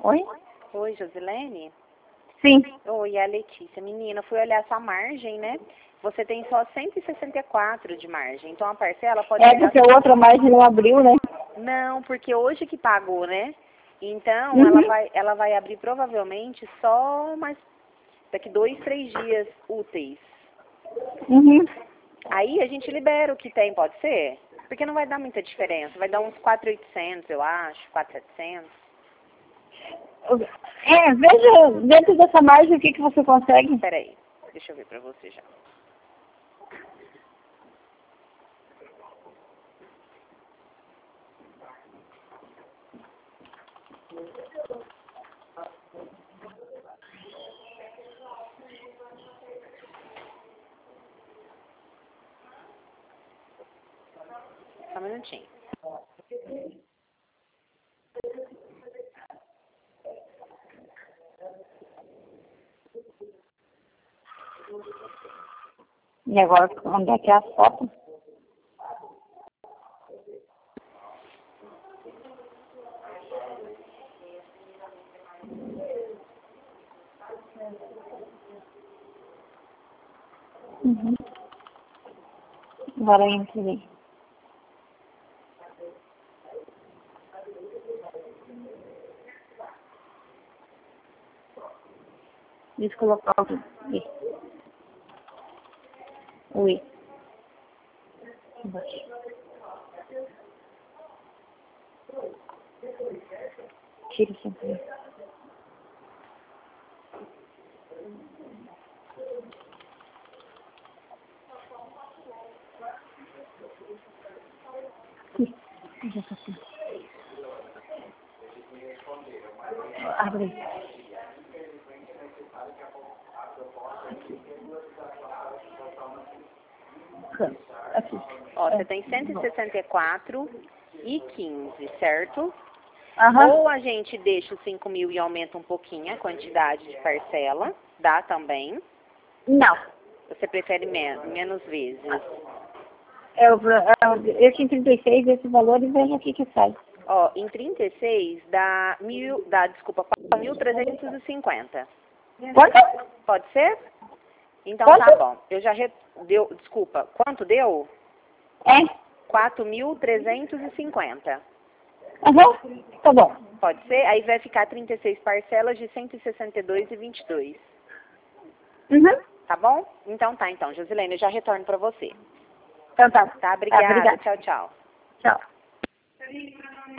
Oi? Oi, Josilene? Sim. Oi, é a Letícia. Menina, fui olhar sua margem, né? Você tem só 164 de margem. Então a parcela pode É chegar... porque a outra margem não abriu, né? Não, porque hoje que pagou, né? Então Uhum. ela vai abrir provavelmente só mais daqui 2, 3 dias úteis. Uhum. Aí a gente libera o que tem, pode ser? Porque não vai dar muita diferença. Vai dar uns 4.800, eu acho, 4.700. Veja dentro dessa margem o que você consegue. Espera aí, deixa eu ver pra você já. Só um minutinho. E agora, onde é que é a foto? Uhum. Agora eu entrei. Deixa eu colocar o I. O I. Embaixo. Tira sempre. Aqui. Já tá aqui. Abre. Aqui. Ó, você tem 164,15, certo? Aham. Ou a gente deixa os 5.000 e aumenta um pouquinho a quantidade de parcela, dá também. Não. Você prefere menos vezes? Eu tinha 36 esse valor e veja o que sai. Ó, em 36 dá 4.350. Quanto? Pode ser? Então Quanto? tá bom. Eu já desculpa, quanto deu? É. 4.350. Aham. Tá bom. Pode ser? Aí vai ficar 36 parcelas de 162,22. Uhum. Tá bom? Então tá, então. Josilene, eu já retorno pra você. Então tá. Tá? Obrigada. Obrigada. Tchau, tchau. Tchau.